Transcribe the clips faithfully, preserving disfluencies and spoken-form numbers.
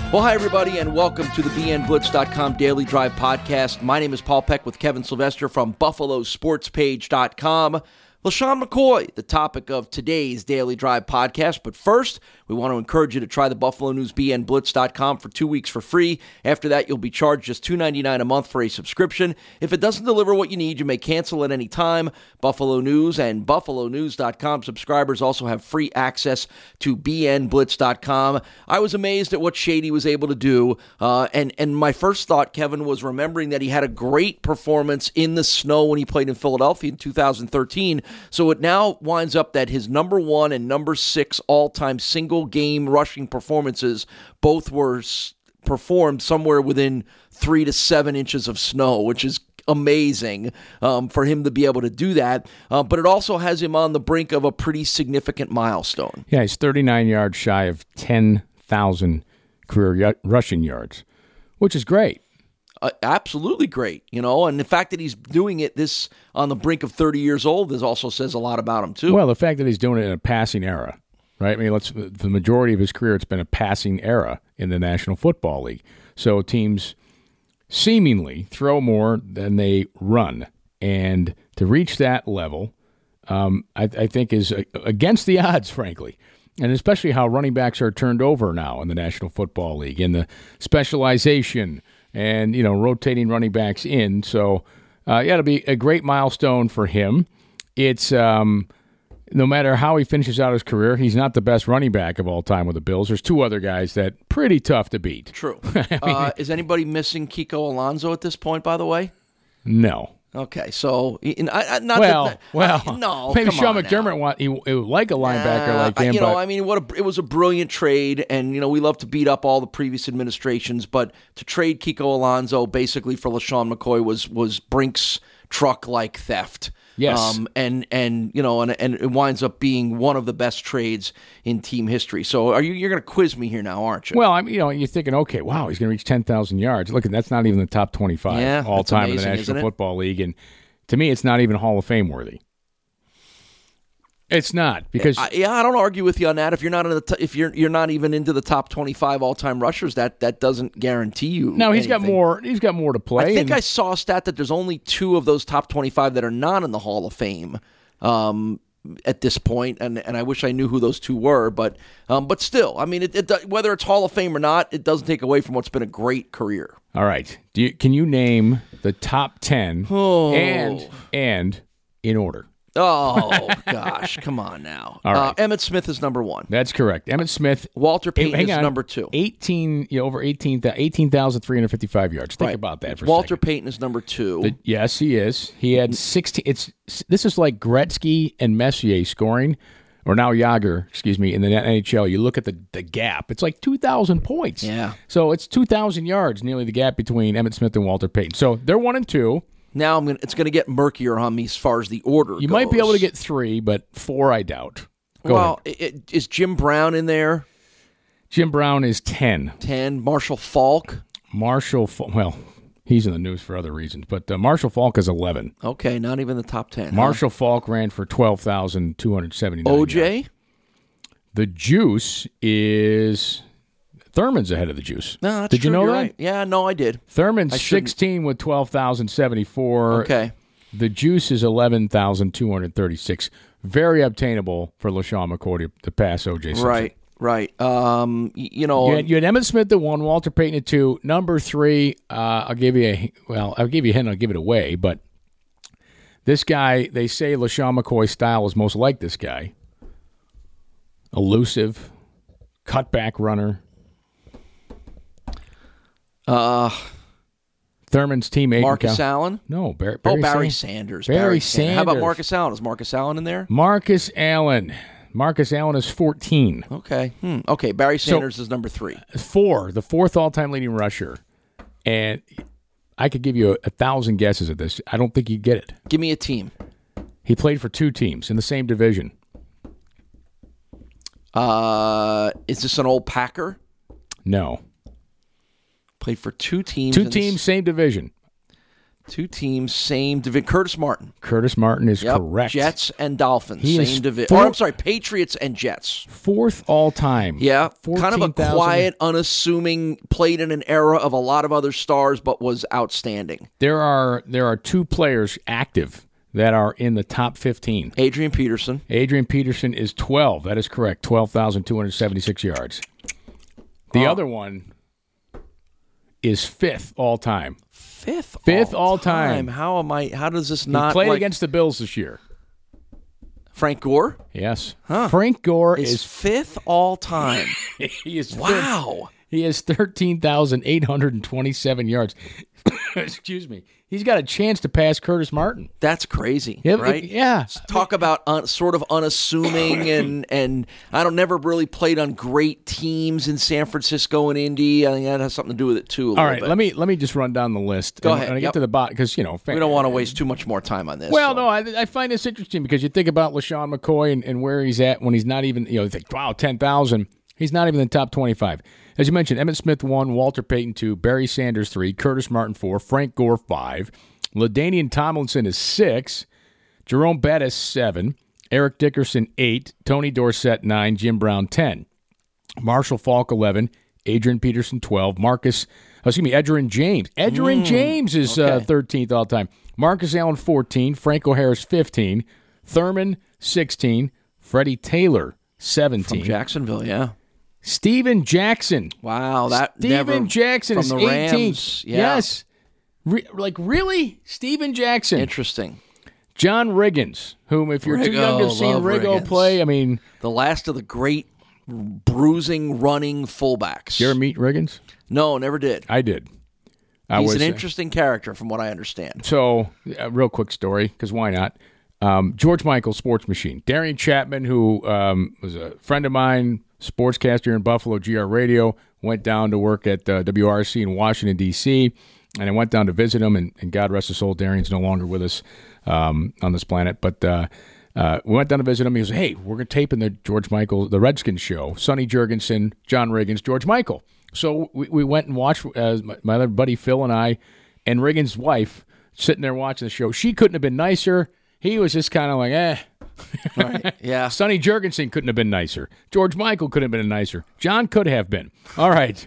Well, hi, everybody, and welcome to the B N Blitz dot com Daily Drive podcast. My name is Paul Peck with Kevin Sylvester from Buffalo Sports Page dot com. LeSean McCoy, the topic of today's Daily Drive podcast. But first, we want to encourage you to try the Buffalo News B N Blitz dot com for two weeks for free. After that, you'll be charged just two dollars and ninety-nine cents a month for a subscription. If it doesn't deliver what you need, you may cancel at any time. Buffalo News and Buffalo News dot com subscribers also have free access to B N Blitz dot com. I was amazed at what Shady was able to do. Uh, and, and my first thought, Kevin, was remembering that he had a great performance in the snow when he played in Philadelphia in two thousand thirteen. So it now winds up that his number one and number six all-time single-game rushing performances both were s- performed somewhere within three to seven inches of snow, which is amazing um, for him to be able to do that. Uh, but it also has him on the brink of a pretty significant milestone. Yeah, he's thirty-nine yards shy of ten thousand career y- rushing yards, which is great. Uh, absolutely great, you know, and the fact that he's doing it this on the brink of thirty years old this also says a lot about him, too. Well, the fact that he's doing it in a passing era, right? I mean, let's the majority of his career, it's been a passing era in the National Football League. So teams seemingly throw more than they run. And to reach that level, um, I, I think is against the odds, frankly. And especially how running backs are turned over now in the National Football League, in the specialization and, you know, rotating running backs in. So, uh, yeah, it'll be a great milestone for him. It's um, no matter how he finishes out his career, he's not the best running back of all time with the Bills. There's two other guys that pretty tough to beat. True. I mean, uh, is anybody missing Kiko Alonso at this point, by the way? No. Okay, so I, I, not well, that, well, I, no, maybe come Sean on McDermott now. want he, he would like a linebacker uh, like him. You know, but I mean, what a, it was a brilliant trade, and you know we love to beat up all the previous administrations, but to trade Kiko Alonso basically for LeSean McCoy was was Brink's truck-like theft. Yes, um, and and you know, and and it winds up being one of the best trades in team history. So, are you you're going to quiz me here now, aren't you? Well, I'm you know you're thinking, okay, wow, he's going to reach ten thousand yards. Look, that's not even the top twenty-five yeah, all time amazing, in the National isn't it? Football League, and to me, it's not even Hall of Fame worthy. It's not because I, yeah, I don't argue with you on that. If you're not in the t- if you're you're not even into the top twenty-five all time rushers, that that doesn't guarantee you. no, he's anything. got more. He's got more to play. I think and, I saw a stat that there's only two of those top twenty-five that are not in the Hall of Fame um, at this point, and and I wish I knew who those two were, but um, but still, I mean, it, it, whether it's Hall of Fame or not, it doesn't take away from what's been a great career. All right, Do you, can you name the top ten Oh. and and in order? Oh gosh, come on now. All right. uh, Emmitt Smith is number one. That's correct. Emmitt Smith. Walter Payton hang is on. number two. eighteen, you know, over eighteen thousand three hundred fifty-five yards. Think Right. about that for Walter a second. Payton is number two. The- yes, he is. He had sixteen. It's this is like Gretzky and Messier scoring, or now Yager, excuse me, in the N H L. You look at the, the gap; it's like two thousand points. Yeah. So it's two thousand yards, nearly the gap between Emmitt Smith and Walter Payton. So they're one and two. Now I'm gonna, it's going to get murkier on me as far as the order You goes. might be able to get three, but four, I doubt. Go well, ahead. it, it, is Jim Brown in there? Jim Brown is ten. ten. Marshall Falk? Marshall, Fa- well, he's in the news for other reasons, but uh, Marshall Falk is eleven. Okay, not even the top ten. Marshall Falk ran for twelve thousand two hundred seventy-nine. Huh? O J? yards. The Juice is Thurman's ahead of the Juice. No, that's did you true. know You're that? right. Yeah, no, I did. Thurman's I shouldn't- sixteen with twelve thousand seventy-four. Okay. The Juice is eleven thousand two hundred thirty-six. Very obtainable for LeSean McCoy to, to pass O J Simpson. Right, right. Um, y- you know, You had, you had Emmitt Smith at one, Walter Payton at two. Number three, uh, I'll give you a well, I'll give you a hint. I'll give it away. But this guy, they say LeSean McCoy's style is most like this guy. Elusive, cutback runner. uh, Thurman's teammate. Marcus Cal- Allen? No, Barry, Oh, Barry, Barry Sanders. Sanders. Barry Sanders. How about Sanders. Marcus Allen? Is Marcus Allen in there? Marcus Allen. Marcus Allen is fourteen. Okay. Hmm. Okay, Barry Sanders is number three. Four, the fourth all-time leading rusher. And I could give you a, a thousand guesses at this. I don't think you'd get it. Give me a team. He played for two teams in the same division. Uh, is this an old Packer? No. Played for two teams. Two in this- teams, same division. Two teams, same division. Curtis Martin. Curtis Martin is Yep. correct. Jets and Dolphins, He is same division. four- Or I'm sorry, Patriots and Jets. Fourth all time. Yeah, kind of a fourteen thousand quiet, unassuming, played in an era of a lot of other stars, but was outstanding. There are there are two players active that are in the top fifteen. Adrian Peterson. Adrian Peterson is twelve. That is correct. twelve thousand two hundred seventy-six yards. The Oh. other one is fifth all time. Fifth, Fifth all all time. How am I? How does this He not played like, against the Bills this year. Frank Gore? Yes. Huh. Frank Gore Is is fifth all time. he is fifth. Wow. He has thirteen thousand eight hundred twenty-seven yards. Excuse me. He's got a chance to pass Curtis Martin. That's crazy, Yeah, right? yeah. Talk about un, sort of unassuming and and I don't never really played on great teams in San Francisco and Indy. I think that has something to do with it too. A All little right, bit. let me let me just run down the list. Go and, ahead, And I get yep. to the bottom because you know We don't want to waste too much more time on this. Well, so. no, I, I find this interesting because you think about LaShawn McCoy and, and where he's at when he's not even, you know, you think, wow, ten thousand. He's not even in the top twenty-five. As you mentioned, Emmitt Smith one, Walter Payton two, Barry Sanders three, Curtis Martin four, Frank Gore five, LaDainian Tomlinson is six, Jerome Bettis seven, Eric Dickerson eight, Tony Dorsett nine, Jim Brown ten, Marshall Falk eleven, Adrian Peterson twelve, Marcus, oh, excuse me, Edgerrin James. Edgerrin Mm, James is uh, okay. thirteenth all time. Marcus Allen fourteen, Franco Harris fifteen, Thurman sixteen, Freddie Taylor seventeen. From Jacksonville, yeah. Steven Jackson. Wow, that Steven never, Jackson from is the eighteenth. Rams. Yeah. Yes. Re- like, really? Steven Jackson. Interesting. John Riggins, whom, if you're too young to have Riggo, seen love Riggo Riggins. play, I mean, The last of the great bruising, running fullbacks. did you ever meet Riggins? No, never did. I did. I He's was, an uh, interesting character, from what I understand. So, a real quick story, because why not? Um, George Michael, Sports Machine. Darian Chapman, who um, was a friend of mine, sportscaster in Buffalo, G R Radio, went down to work at uh, W R C in Washington, D C, and I went down to visit him, and, and God rest his soul, Darian's no longer with us um, on this planet, but uh, uh, we went down to visit him. He goes, hey, we're going to tape in the George Michael, the Redskins show, Sonny Jurgensen, John Riggins, George Michael. So we, we went and watched, uh, my, my other buddy Phil and I, and Riggins' wife sitting there watching the show. She couldn't have been nicer. He was just kind of like, eh. Right. Yeah. Sonny Jurgensen couldn't have been nicer. George Michael could have been nicer. John could have been. All right.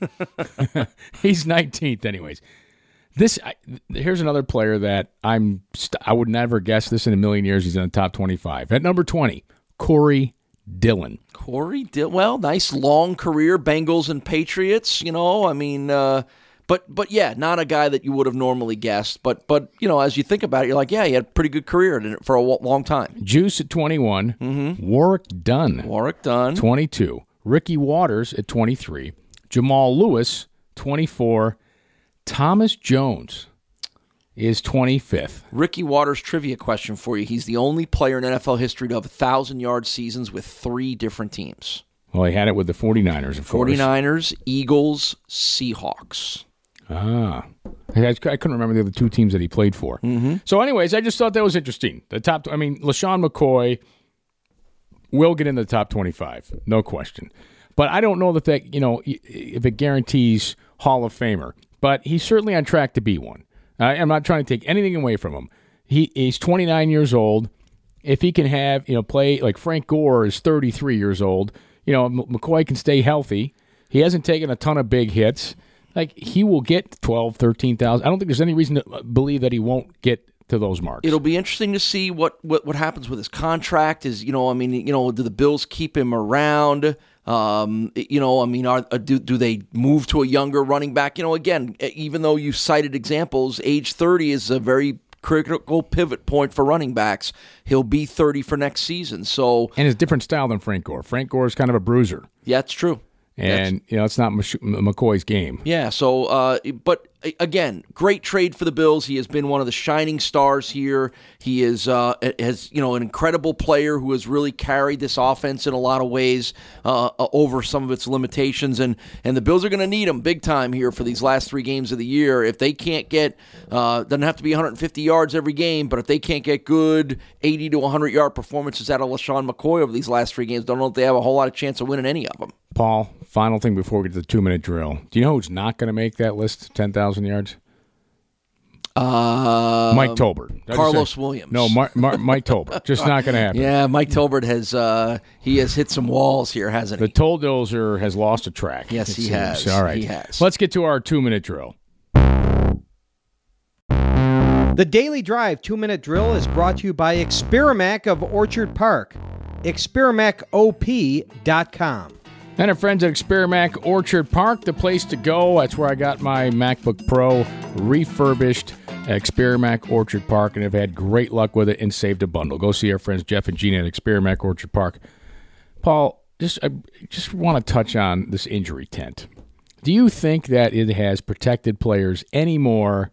He's nineteenth anyways. This I, here's another player that I'm st- I would never guess this in a million years he's in the top twenty-five. At number twenty, Corey Dillon. Corey Dillon. Well, nice long career, Bengals and Patriots. You know, I mean, uh, but but yeah, not a guy that you would have normally guessed. But but you know, as you think about it, you're like, yeah, he had a pretty good career in it for a w- long time. Juice at twenty-one. Mm-hmm. Warwick Dunn. Warwick Dunn. twenty-two. Ricky Waters at twenty-three. Jamal Lewis, twenty-four. Thomas Jones is twenty-fifth. Ricky Waters trivia question for you. He's the only player in N F L history to have one thousand yard seasons with three different teams. Well, he had it with the forty-niners, of course. 49ers, Eagles, Seahawks. Ah. I, I couldn't remember the other two teams that he played for. Mm-hmm. So, anyways, I just thought that was interesting. The top, I mean, LaShawn McCoy will get in the top twenty-five, no question. But I don't know that, that you know, if it guarantees Hall of Famer. But he's certainly on track to be one. Uh, I'm not trying to take anything away from him. He He's twenty-nine years old. If he can have, you know, play like Frank Gore is thirty-three years old, you know, M- McCoy can stay healthy. He hasn't taken a ton of big hits. Like, he will get twelve, thirteen thousand. I don't think there's any reason to believe that he won't get to those marks. It'll be interesting to see what, what, what happens with his contract. Is, you know, I mean, you know, do the Bills keep him around? Um, you know, I mean, are, do do they move to a younger running back? You know, again, even though you cited examples, age thirty is a very critical pivot point for running backs. He'll be thirty for next season. So, and it's a different style than Frank Gore. Frank Gore is kind of a bruiser. yeah, it's true. And, you know, it's not Mc- McCoy's game. Yeah, so, uh, but again, great trade for the Bills. He has been one of the shining stars here. He is, uh, has, you know, an incredible player who has really carried this offense in a lot of ways uh, over some of its limitations. And, and the Bills are going to need him big time here for these last three games of the year. If they can't get, uh, doesn't have to be one hundred fifty yards every game, but if they can't get good eighty to one hundred yard performances out of LaShawn McCoy over these last three games, don't know if they have a whole lot of chance of winning any of them. Paul, final thing before we get to the two-minute drill. Do you know who's not going to make that list, ten thousand yards? Uh, Mike Tolbert. Did I Carlos say- Williams. No, Mar- Mar- Mike Tolbert. Just not going to happen. Yeah, Mike Tolbert has uh, he has hit some walls here, hasn't The he? Tolldozer has lost a track. Yes, it he seems. has. All right. He has. Let's get to our two-minute drill. The Daily Drive two-minute drill is brought to you by Experamac of Orchard Park. Experamac O P dot com. And our friends at Experamac Orchard Park, the place to go. That's where I got my MacBook Pro refurbished at Experamac Orchard Park, and have had great luck with it and saved a bundle. Go see our friends Jeff and Gina at Experamac Orchard Park. Paul, just I just want to touch on this injury tent. Do you think that it has protected players any more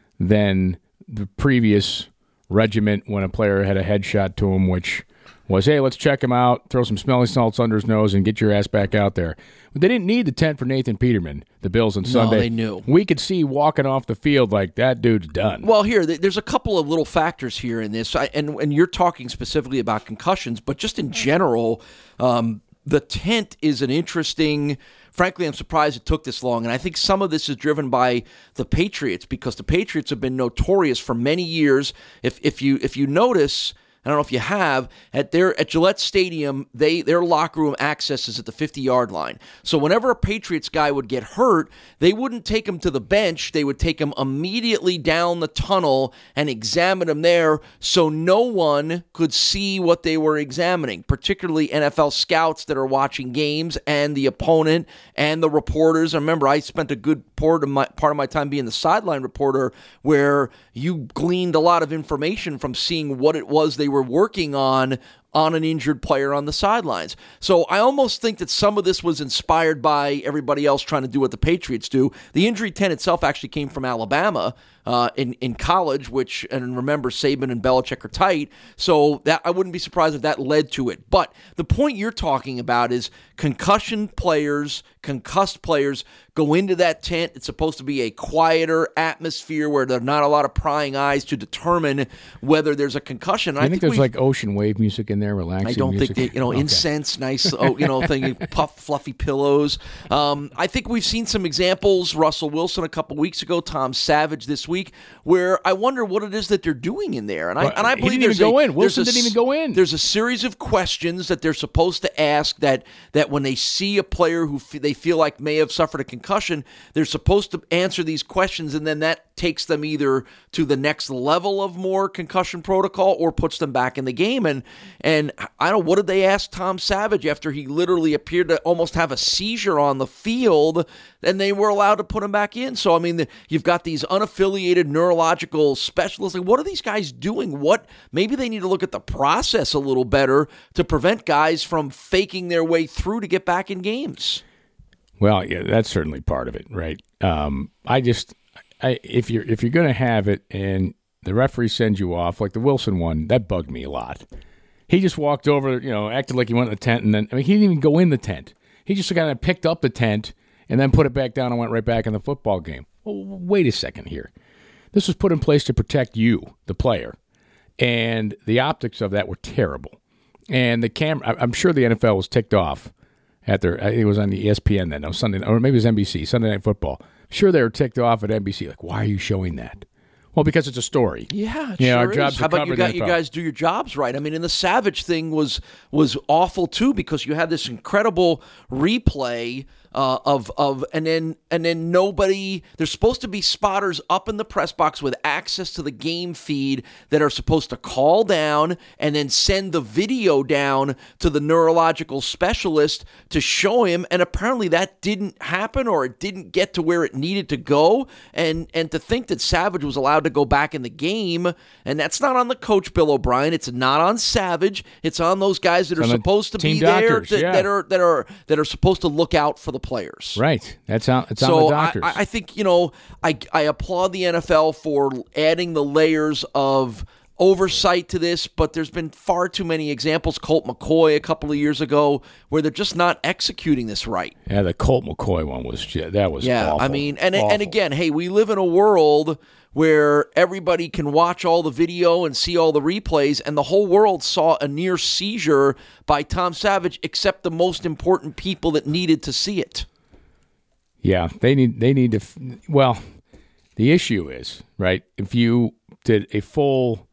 than the previous regiment when a player had a headshot to him, which was, hey, let's check him out, throw some smelling salts under his nose, and get your ass back out there? But they didn't need the tent for Nathan Peterman, the Bills, on Sunday. No, they knew. We could see walking off the field like that dude's done. Well, here, th- there's a couple of little factors here in this, I, and, and you're talking specifically about concussions, but just in general, um, the tent is an interesting... Frankly, I'm surprised it took this long, and I think some of this is driven by the Patriots, because the Patriots have been notorious for many years. If if you if you notice, I don't know if you have, at their at Gillette Stadium, they their locker room access is at the fifty-yard line. So whenever a Patriots guy would get hurt, they wouldn't take him to the bench. They would take him immediately down the tunnel and examine him there, so no one could see what they were examining, particularly N F L scouts that are watching games and the opponent and the reporters. I remember I spent a good part of my, part of my time being the sideline reporter, where you gleaned a lot of information from seeing what it was they were working on on an injured player on the sidelines. So I almost think that some of this was inspired by everybody else trying to do what the Patriots do. The injury tent itself actually came from Alabama uh, in, in college, which, and remember, Saban and Belichick are tight, so that I wouldn't be surprised if that led to it. But the point you're talking about is concussion players, concussed players go into that tent. It's supposed to be a quieter atmosphere where there are not a lot of prying eyes to determine whether there's a concussion. I, I think, think there's we've, like ocean wave music in there, relaxing I don't music. think they, you know, okay. incense, nice, oh, you know, thing, puff, fluffy pillows. Um, I think we've seen some examples. Russell Wilson a couple weeks ago, Tom Savage this week, where I wonder what it is that they're doing in there. And I Well, and I he believe didn't there's even a, go in. Wilson there's a didn't s- even go in. There's a series of questions that they're supposed to ask that that when they see a player who f- they feel like may have suffered a concussion, they're supposed to answer these questions, and then that takes them either to the next level of more concussion protocol or puts them back in the game. And and I don't know, what did they ask Tom Savage after he literally appeared to almost have a seizure on the field, and they were allowed to put him back in? So, I mean, the, you've got these unaffiliated neurological specialists. Like, what are these guys doing? What maybe they need to look at the process a little better to prevent guys from faking their way through to get back in games. Well, yeah, that's certainly part of it, right? Um, I just, I, if you're if you're going to have it and the referee sends you off, like the Wilson one, that bugged me a lot. He just walked over, you know, acted like he went in the tent, and then I mean, he didn't even go in the tent. He just kind of picked up the tent and then put it back down and went right back in the football game. Well, wait a second here. This was put in place to protect you, the player, and the optics of that were terrible. And the camera, I'm sure the N F L was ticked off at their, it was on the E S P N then, no, Sunday, or maybe it was N B C, Sunday Night Football. Sure, they were ticked off at N B C. Like, why are you showing that? Well, because it's a story. Yeah, it you know, sure our jobs is. are How about covered you, in the got, you N F L. guys do your jobs right? I mean, and the Savage thing was was awful too, because you had this incredible replay uh, of of and then and then nobody. There's supposed to be spotters up in the press box with access to the game feed that are supposed to call down and then send the video down to the neurological specialist to show him. And apparently that didn't happen, or it didn't get to where it needed to go. And and to think that Savage was allowed to go back in the game, and that's not on the coach Bill O'Brien. It's not on Savage. It's on those guys that It's are on the supposed to team be there doctors, that, yeah. that are that are that are supposed to look out for the players. Right. That's on, it's So on the I, doctors. I think, you know, I I applaud the N F L for adding the layers of oversight to this, but there's been far too many examples. Colt McCoy a couple of years ago, where they're just not executing this right. yeah, the Colt McCoy one was, that was Yeah, awful. I mean, and Awful. and again, hey, we live in a world where everybody can watch all the video and see all the replays, and the whole world saw a near seizure by Tom Savage, except the most important people that needed to see it. Yeah, they need they need to. Well, The issue is, right, if you did a full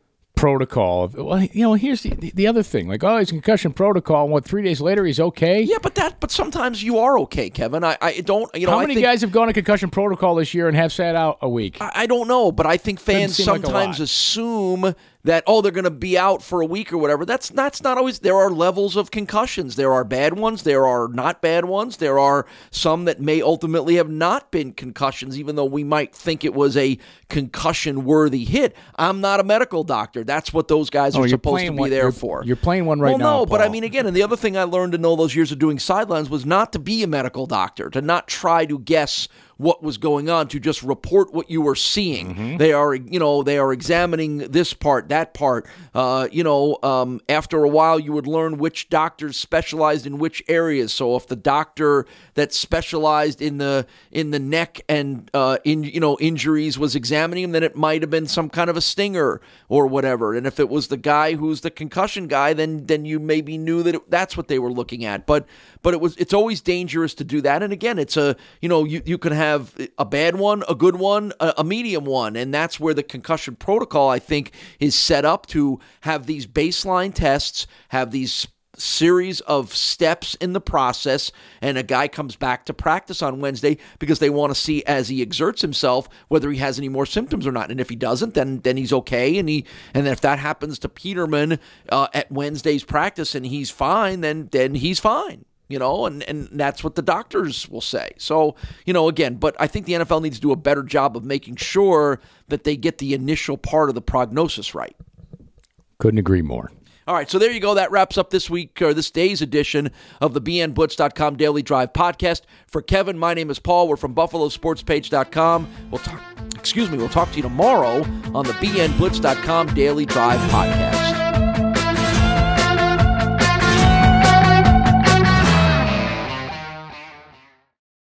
protocol of, well, you know, here's the the other thing. Like, oh, he's concussion protocol, and what, three days later he's okay? Yeah, but that, but sometimes you are okay, Kevin. I, I don't, you know. How many I think, guys have gone to concussion protocol this year and have sat out a week? I, I don't know, but I think fans seem like a sometimes lot. assume that, oh, they're going to be out for a week or whatever. That's that's not always. There are levels of concussions. There are bad ones. There are not bad ones. There are some that may ultimately have not been concussions, even though we might think it was a concussion-worthy hit. I'm not a medical doctor. That's what those guys Oh, are you're supposed to playing be one- there you're- for. you're playing one right well, now, no, but I Paul. mean, again, and the other thing I learned in all those years of doing sidelines was not to be a medical doctor, to not try to guess what was going on, to just report what you were seeing. Mm-hmm. They are, you know, they are examining this part, that part. Uh, you know, um, after a while, you would learn which doctors specialized in which areas. So if the doctor that specialized in the in the neck and uh, in you know injuries was examining him, then it might have been some kind of a stinger or whatever. And if it was the guy who's the concussion guy, then then you maybe knew that it, that's what they were looking at. But but it was it's always dangerous to do that. And again, it's a you know you you can have a bad one, a good one, a, a medium one, and that's where the concussion protocol, I think, is set up to have these baseline tests, have these series of steps in the process, and a guy comes back to practice on Wednesday because they want to see, as he exerts himself, whether he has any more symptoms or not. And if he doesn't, then then he's okay. And he and if that happens to Peterman uh, at Wednesday's practice and he's fine, then then he's fine. You know, and, and that's what the doctors will say. So, you know, again, but I think the N F L needs to do a better job of making sure that they get the initial part of the prognosis right. Couldn't agree more. All right, so there you go. That wraps up this week, or this day's edition of the B N Blitz dot com Daily Drive podcast. For Kevin, my name is Paul. We're from Buffalo Sports Page dot com. We'll talk, excuse me, we'll talk to you tomorrow on the B N Blitz dot com Daily Drive podcast.